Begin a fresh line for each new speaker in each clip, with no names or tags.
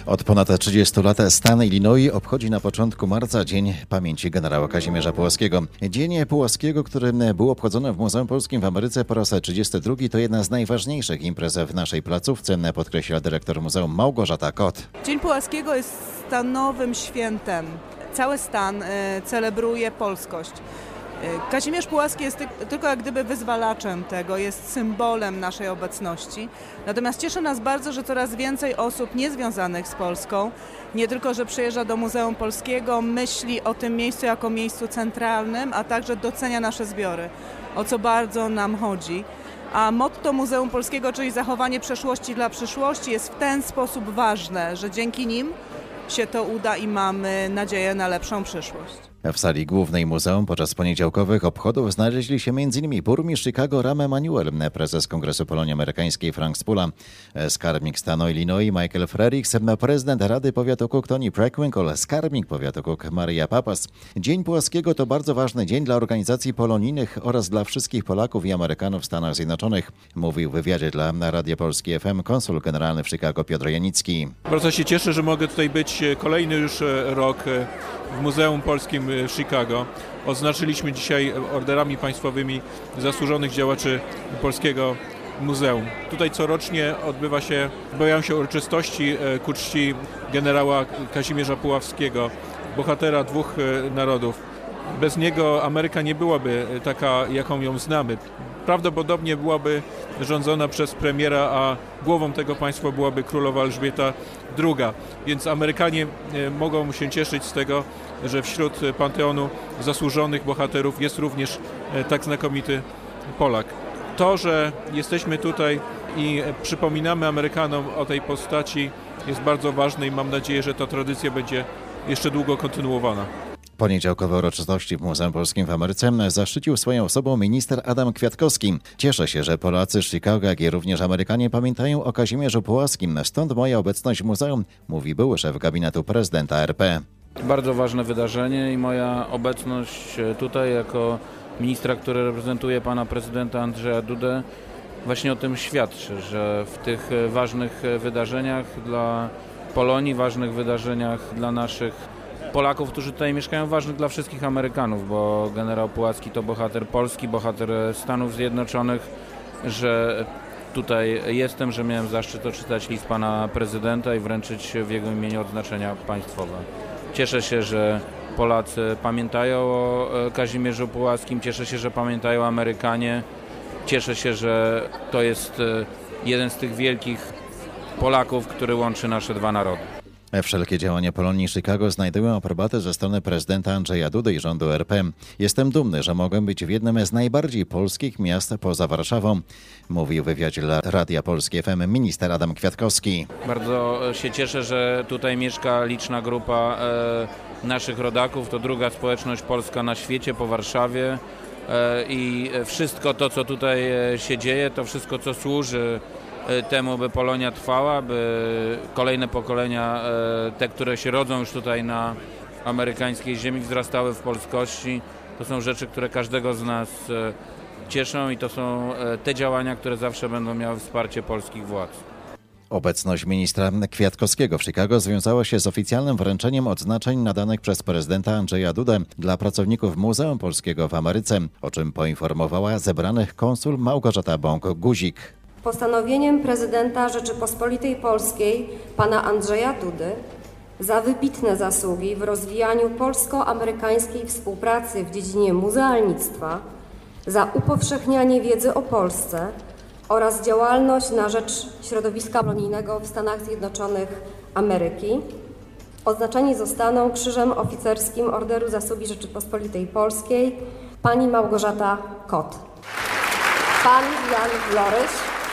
Od ponad 30 lat stan Illinois obchodzi na początku marca Dzień Pamięci generała Kazimierza Pułaskiego. Dzień Pułaskiego, który był obchodzony w Muzeum Polskim w Ameryce po raz 32, to jedna z najważniejszych imprez w naszej placówce, podkreśla dyrektor muzeum Małgorzata Kot.
Dzień Pułaskiego jest stanowym świętem. Cały stan celebruje polskość. Kazimierz Pułaski jest tylko jak gdyby wyzwalaczem tego, jest symbolem naszej obecności. Natomiast cieszy nas bardzo, że coraz więcej osób niezwiązanych z Polską, nie tylko, że przyjeżdża do Muzeum Polskiego, myśli o tym miejscu jako miejscu centralnym, a także docenia nasze zbiory, o co bardzo nam chodzi. A motto Muzeum Polskiego, czyli zachowanie przeszłości dla przyszłości, jest w ten sposób ważne, że dzięki nim się to uda i mamy nadzieję na lepszą przyszłość.
W sali głównej muzeum podczas poniedziałkowych obchodów znaleźli się m.in. burmistrz Chicago Rahm Emanuel, prezes Kongresu Polonii Amerykańskiej Frank Spula, skarbnik stanu Illinois Michael Frerichs, prezydent Rady Powiatu Cook Tony Preckwinkle, skarbnik Powiatu Cook Maria Papas. Dzień Pułaskiego to bardzo ważny dzień dla organizacji polonijnych oraz dla wszystkich Polaków i Amerykanów w Stanach Zjednoczonych, mówił w wywiadzie dla Radia Polskie FM konsul generalny w Chicago Piotr Janicki.
Bardzo się cieszę, że mogę tutaj być kolejny już rok w Muzeum Polskim w Chicago. Odznaczyliśmy dzisiaj orderami państwowymi zasłużonych działaczy polskiego muzeum. Tutaj corocznie odbywają się uroczystości ku czci generała Kazimierza Puławskiego, bohatera dwóch narodów. Bez niego Ameryka nie byłaby taka, jaką ją znamy. Prawdopodobnie byłaby rządzona przez premiera, a głową tego państwa byłaby królowa Elżbieta II. Więc Amerykanie mogą się cieszyć z tego, że wśród panteonu zasłużonych bohaterów jest również tak znakomity Polak. To, że jesteśmy tutaj i przypominamy Amerykanom o tej postaci, jest bardzo ważne i mam nadzieję, że ta tradycja będzie jeszcze długo kontynuowana.
Poniedziałkowe uroczystości w Muzeum Polskim w Ameryce zaszczycił swoją osobą minister Adam Kwiatkowski. Cieszę się, że Polacy z Chicago, jak i również Amerykanie pamiętają o Kazimierzu Pułaskim. Stąd moja obecność w muzeum, mówi były szef gabinetu prezydenta RP.
Bardzo ważne wydarzenie i moja obecność tutaj jako ministra, który reprezentuje pana prezydenta Andrzeja Dudę, właśnie o tym świadczy, że w tych ważnych wydarzeniach dla Polonii, ważnych wydarzeniach dla naszych Polaków, którzy tutaj mieszkają, ważnych dla wszystkich Amerykanów, bo generał Pułaski to bohater Polski, bohater Stanów Zjednoczonych, że tutaj jestem, że miałem zaszczyt odczytać list pana prezydenta i wręczyć w jego imieniu odznaczenia państwowe. Cieszę się, że Polacy pamiętają o Kazimierzu Pułaskim, cieszę się, że pamiętają Amerykanie, cieszę się, że to jest jeden z tych wielkich Polaków, który łączy nasze dwa narody.
Wszelkie działania Polonii i Chicago znajdują aprobatę ze strony prezydenta Andrzeja Dudy i rządu RP. Jestem dumny, że mogę być w jednym z najbardziej polskich miast poza Warszawą, mówił w wywiadzie dla Radia Polskie FM minister Adam Kwiatkowski.
Bardzo się cieszę, że tutaj mieszka liczna grupa naszych rodaków. To druga społeczność polska na świecie po Warszawie i wszystko to, co tutaj się dzieje, to wszystko, co służy temu, by Polonia trwała, by kolejne pokolenia, te, które się rodzą już tutaj na amerykańskiej ziemi, wzrastały w polskości. To są rzeczy, które każdego z nas cieszą i to są te działania, które zawsze będą miały wsparcie polskich władz.
Obecność ministra Kwiatkowskiego w Chicago związała się z oficjalnym wręczeniem odznaczeń nadanych przez prezydenta Andrzeja Dudę dla pracowników Muzeum Polskiego w Ameryce, o czym poinformowała zebranych konsul Małgorzata Bąk-Guzik.
Postanowieniem prezydenta Rzeczypospolitej Polskiej, pana Andrzeja Dudy, za wybitne zasługi w rozwijaniu polsko-amerykańskiej współpracy w dziedzinie muzealnictwa, za upowszechnianie wiedzy o Polsce oraz działalność na rzecz środowiska polonijnego w Stanach Zjednoczonych Ameryki, odznaczeni zostaną Krzyżem Oficerskim Orderu Zasługi Rzeczypospolitej Polskiej pani Małgorzata Kot, pan Jan Loryś,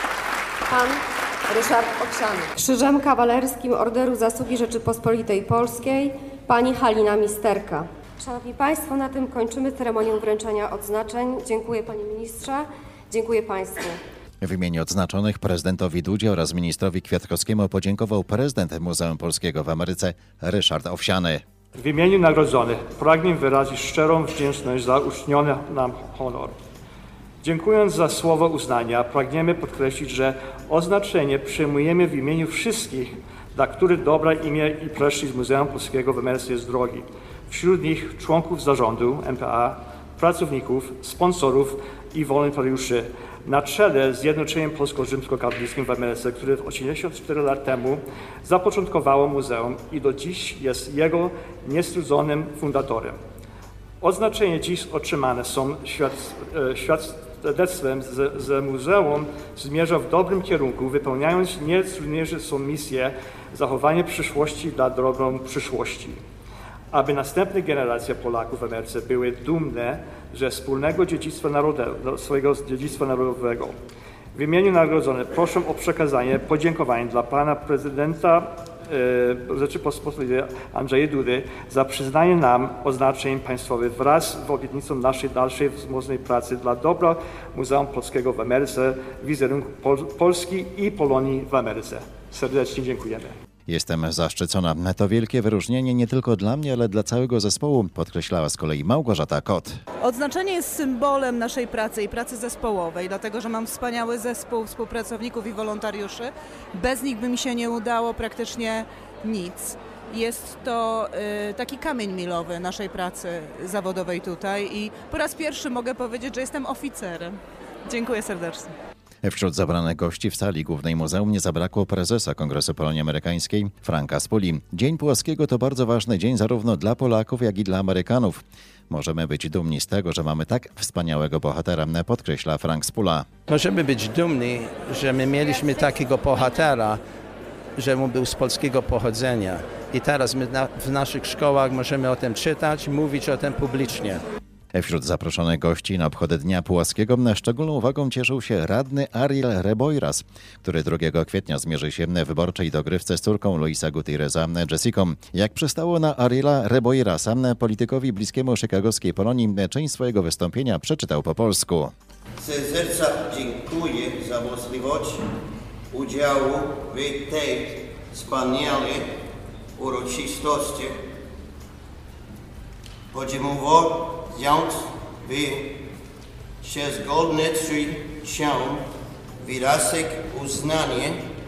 pan Ryszard Owsiany. Krzyżem Kawalerskim Orderu Zasługi Rzeczypospolitej Polskiej pani Halina Misterka. Szanowni Państwo, na tym kończymy ceremonię wręczenia odznaczeń. Dziękuję Panie Ministrze, dziękuję Państwu.
W imieniu odznaczonych prezydentowi Dudzie oraz ministrowi Kwiatkowskiemu podziękował prezydent Muzeum Polskiego w Ameryce Ryszard Owsiany.
W imieniu nagrodzonych pragnę wyrazić szczerą wdzięczność za uczyniony nam honor. Dziękując za słowo uznania, pragniemy podkreślić, że oznaczenie przyjmujemy w imieniu wszystkich dla których dobre imię i prestiż Muzeum Polskiego w Ameryce jest drogi. Wśród nich członków zarządu MPA, pracowników, sponsorów i wolontariuszy. Na czele z Zjednoczeniem Polsko-Rzymskokatolickim w Ameryce, które 84 lat temu zapoczątkowało muzeum i do dziś jest jego niestrudzonym fundatorem. Odznaczenia dziś otrzymane są świadectwem, że muzeum zmierza w dobrym kierunku, wypełniając najtrudniejszą misję zachowania przyszłości dla dobrą przyszłości. Aby następne generacje Polaków w Ameryce były dumne ze wspólnego swojego dziedzictwa narodowego. W imieniu nagrodzonych proszę o przekazanie podziękowań dla pana prezydenta Rzeczypospolitej Andrzeja Dudy za przyznanie nam oznaczeń państwowych wraz z obietnicą naszej dalszej wzmocnionej pracy dla dobra Muzeum Polskiego w Ameryce, wizerunku Polski i Polonii w Ameryce. Serdecznie dziękujemy.
Jestem zaszczycona. To wielkie wyróżnienie nie tylko dla mnie, ale dla całego zespołu, podkreślała z kolei Małgorzata Kot.
Odznaczenie jest symbolem naszej pracy i pracy zespołowej, dlatego że mam wspaniały zespół współpracowników i wolontariuszy. Bez nich by mi się nie udało praktycznie nic. Jest to taki kamień milowy naszej pracy zawodowej tutaj i po raz pierwszy mogę powiedzieć, że jestem oficerem. Dziękuję serdecznie.
Wśród zabranych gości w sali głównej muzeum nie zabrakło prezesa Kongresu Polonii Amerykańskiej Franka Spuli. Dzień Płaskiego to bardzo ważny dzień zarówno dla Polaków, jak i dla Amerykanów. Możemy być dumni z tego, że mamy tak wspaniałego bohatera, podkreśla Frank Spula.
Możemy być dumni, że my mieliśmy takiego bohatera, że on był z polskiego pochodzenia. I teraz my w naszych szkołach możemy o tym czytać, mówić o tym publicznie.
Wśród zaproszonych gości na obchody Dnia Płaskiego szczególną uwagą cieszył się radny Ariel Reboiras, który 2 kwietnia zmierzy się w wyborczej dogrywce z córką Luisa Gutierreza, Jessicą. Jak przystało na Ariela Reboirasa, politykowi bliskiemu chicagowskiej Polonii, część swojego wystąpienia przeczytał po polsku.
Z serca dziękuję za możliwość udziału w tej wspaniałej uroczystości. Podziękując się zgodnić się wyrazek uznanie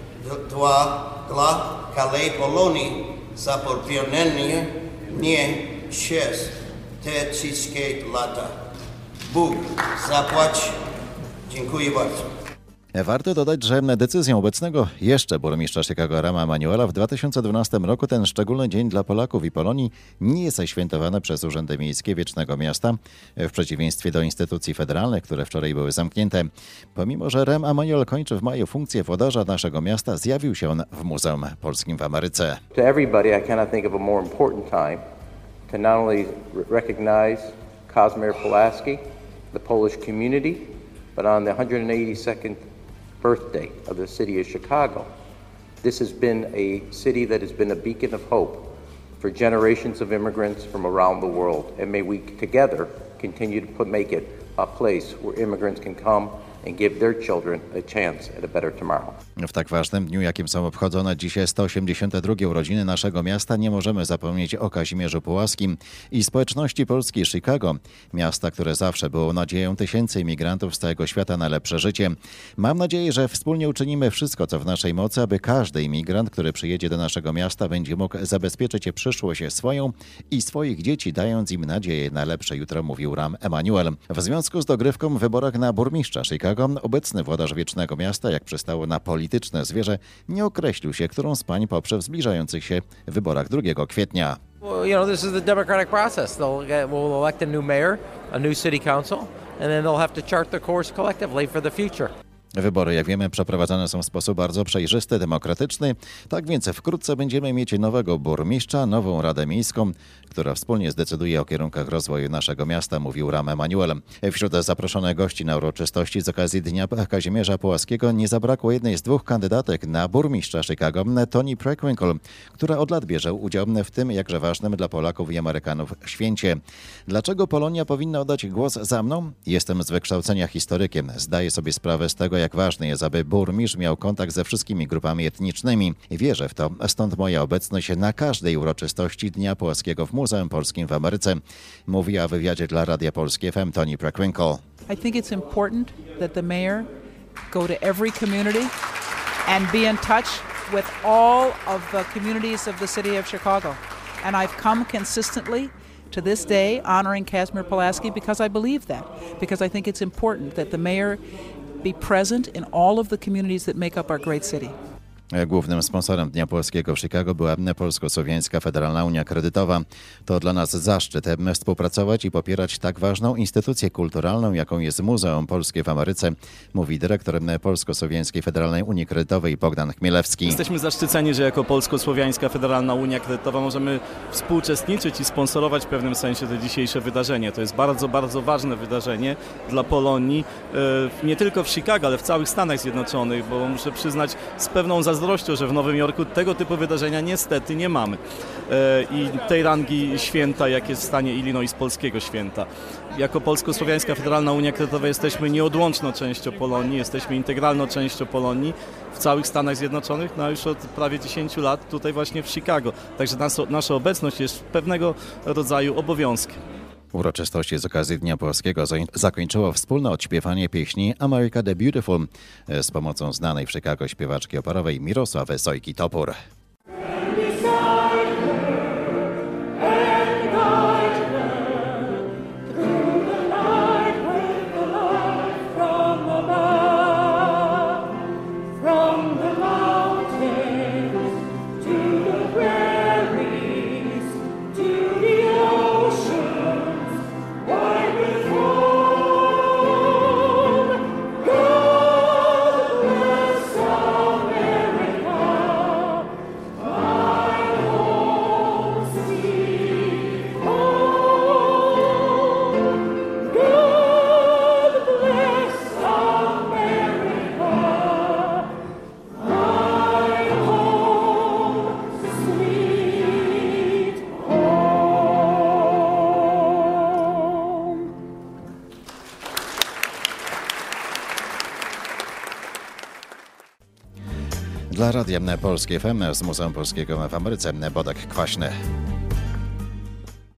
dla całej Polonii za popełnienie mnie przez te wszystkie lata. Bóg zapłać. Dziękuję bardzo.
Warto dodać, że decyzją obecnego jeszcze burmistrza Chicago Rama Emanuela w 2012 roku ten szczególny dzień dla Polaków i Polonii nie jest świętowany przez urzędy miejskie Wiecznego Miasta, w przeciwieństwie do instytucji federalnych, które wczoraj były zamknięte. Pomimo, że Rem Emanuel kończy w maju funkcję włodarza naszego miasta, zjawił się on w Muzeum Polskim w Ameryce.
To everybody, I cannot think of a more important time to not only recognize Kazimierz Pulaski, the Polish community, but on the 182nd birthday of the city of Chicago. This has been a city that has been a beacon of hope for generations of immigrants from around the world. And may we together continue to make it a place where immigrants can come and give their children a chance at a better tomorrow.
W tak ważnym dniu, jakim są obchodzone dzisiaj 182 urodziny naszego miasta, nie możemy zapomnieć o Kazimierzu Pułaskim i społeczności polskiej Chicago, miasta, które zawsze było nadzieją tysięcy imigrantów z całego świata na lepsze życie. Mam nadzieję, że wspólnie uczynimy wszystko, co w naszej mocy, aby każdy imigrant, który przyjedzie do naszego miasta, będzie mógł zabezpieczyć przyszłość swoją i swoich dzieci, dając im nadzieję na lepsze jutro, mówił Rahm Emanuel. W związku z dogrywką w wyborach na burmistrza Chicago, obecny włodarz Wiecznego Miasta, jak przystało na polityczne zwierzę, nie określił się, którą z pań poprze w zbliżających się wyborach 2 kwietnia.
Well, this is the democratic process. We'll elect a new mayor, a new city council, and then they'll have to chart their course collectively for the future.
Wybory, jak wiemy, przeprowadzane są w sposób bardzo przejrzysty, demokratyczny. Tak więc wkrótce będziemy mieć nowego burmistrza, nową Radę Miejską, która wspólnie zdecyduje o kierunkach rozwoju naszego miasta, mówił Rahm Emanuel. Wśród zaproszonych gości na uroczystości z okazji Dnia Kazimierza Pułaskiego nie zabrakło jednej z 2 kandydatek na burmistrza Chicago, Toni Preckwinkle, która od lat bierze udział w tym jakże ważnym dla Polaków i Amerykanów święcie. Dlaczego Polonia powinna oddać głos za mną? Jestem z wykształcenia historykiem. Zdaję sobie sprawę z tego, jak ważne jest, aby burmistrz miał kontakt ze wszystkimi grupami etnicznymi. Wierzę w to, stąd moja obecność na każdej uroczystości Dnia Płaskiego w Muzeum Polskim w Ameryce, mówiła w wywiadzie dla Radia Polskie FM Toni Preckwinkle.
I think it's important that the mayor go to every community and be in touch with all of the communities of the city of Chicago. And I've come consistently to this day honoring Kazimierz Pulaski because I believe that, because I think it's important that the mayor be present in all of the communities that make up our great city.
Głównym sponsorem Dnia Polskiego w Chicago była Polsko-Słowiańska Federalna Unia Kredytowa. To dla nas zaszczyt współpracować i popierać tak ważną instytucję kulturalną, jaką jest Muzeum Polskie w Ameryce, mówi dyrektor Polsko-Słowiańskiej Federalnej Unii Kredytowej Bogdan Chmielewski.
Jesteśmy zaszczyceni, że jako Polsko-Słowiańska Federalna Unia Kredytowa możemy współuczestniczyć i sponsorować w pewnym sensie to dzisiejsze wydarzenie. To jest bardzo, bardzo ważne wydarzenie dla Polonii, nie tylko w Chicago, ale w całych Stanach Zjednoczonych, bo muszę przyznać z pewną zazdrością, że w Nowym Jorku tego typu wydarzenia niestety nie mamy. I tej rangi święta, jak jest w stanie Illinois polskiego święta. Jako Polsko-Słowiańska Federalna Unia Kredytowa jesteśmy nieodłączną częścią Polonii, jesteśmy integralną częścią Polonii w całych Stanach Zjednoczonych, no już od prawie 10 lat tutaj właśnie w Chicago. Także nasza obecność jest pewnego rodzaju obowiązkiem.
Uroczystości z okazji Dnia Polskiego zakończyło wspólne odśpiewanie pieśni America the Beautiful z pomocą znanej w Chicago śpiewaczki operowej Mirosławy Sojki-Topór. Dla Radia Polskie FM z Muzeum Polskiego w Ameryce Bodek Kwaśny.